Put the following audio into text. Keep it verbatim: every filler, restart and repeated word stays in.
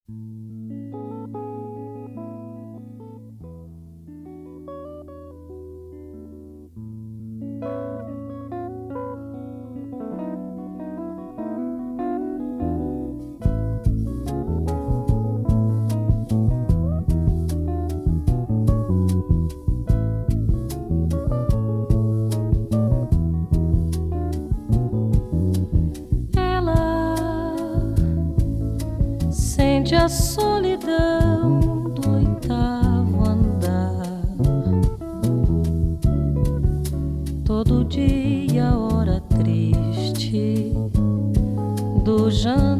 Sente a solidão do oitavo andar. Todo dia, hora triste do jantar.